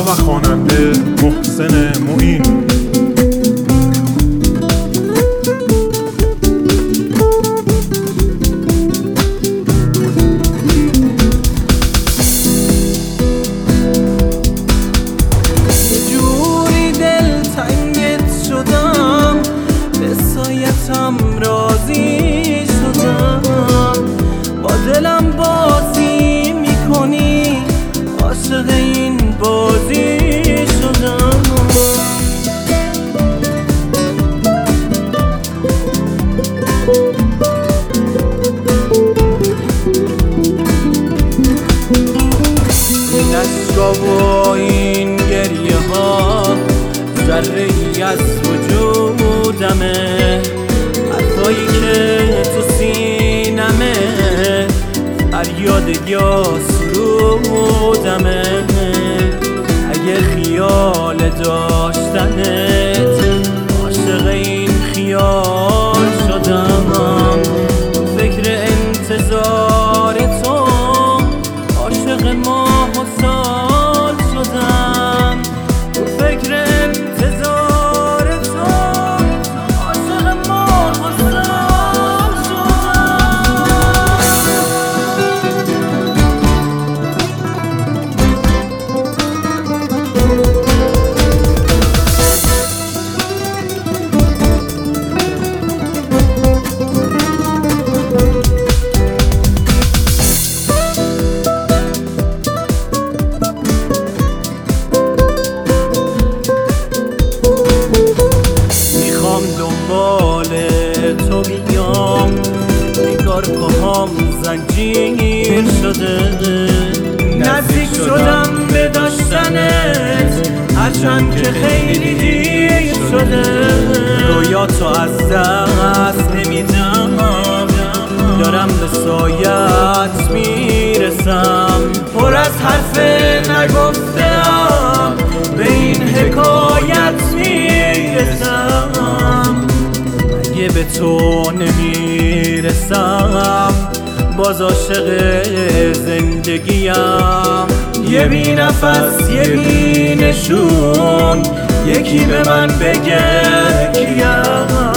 و خواننده محسن معین. راضی شدم با دلم بازی میکنی، عاشق این بازی شدم. این اشکا و این گریه ها ذره ای از وجودمه، حرفایی که تو سینمه فریاد یا سرودمه. اگه خیال داشتنت عاشق این خیال شدم، تو فکر انتظار تو عاشق ماه و سال شدم، تو فکر انتظار تو عاشق ماه و سال شدم. دنبال تو بیام، نگار پاهام زنجیر شده، نزدیک شدم به داشتنت هرچند که خیلی دیر شده. رویاتو از دست نمیدم، دارم به سایت میرسم، پر از حرف نگفتم به این حکایت میرسم. اگه به تو نمیرسم باز عاشق زندگیم، یه بی نفس یه بی نشون، یکی به من بگه کیم.